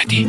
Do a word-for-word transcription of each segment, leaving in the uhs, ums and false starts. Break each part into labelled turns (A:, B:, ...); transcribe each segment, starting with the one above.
A: احمدی.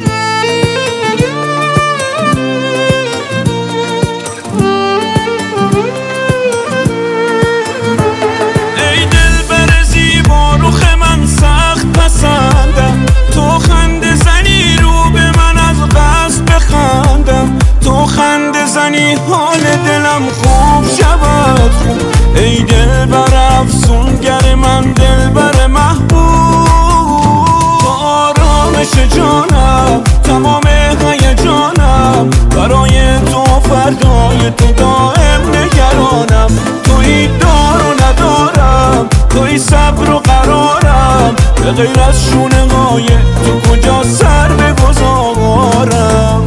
B: ای دلبر زیبا رخ من سخت پسندم، تو خنده زنی رو به من از قصد بخندم، تو خنده زنی حال دلم خوب شود خوب. ای دلبر افسونگر من دلبر محبوب، تو آرامش جانم تمام هیجانم، برای تو فردای تو دائم نگرانم، توی دار و ندارم، توی صبر و قرارم، به غیر از شونه های تو کجا سر بگذارم.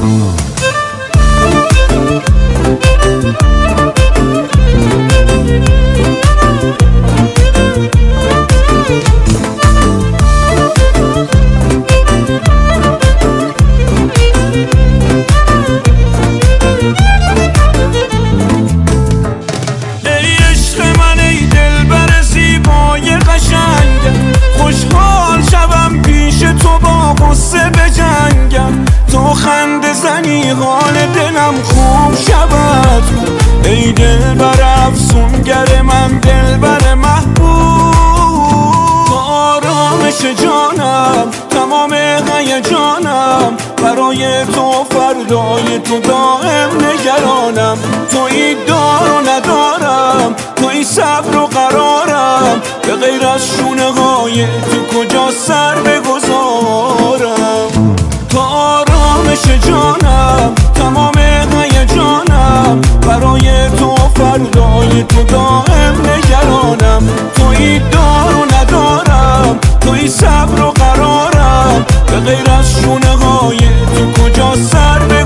B: خوشحال شوم پیش تو با غصه بجنگم، تو خنده زنی حال دلم خوب شود. ای دلبر افسونگر من دلبر محبوب، تو آرامش جانم تمام هیجانم، برای تو فردای تو دائم نگرانم، توی دار و ندارم، توی صبر و قرارم، به غیر از شونه های تو کجا سر بگذارم. تو آرامش جانم تمام هیجانم، برای تو فردای تو دائم نگرانم، توی دار و ندارم، توی صبر و قرارم، به غیر از شونه های تو کجا سر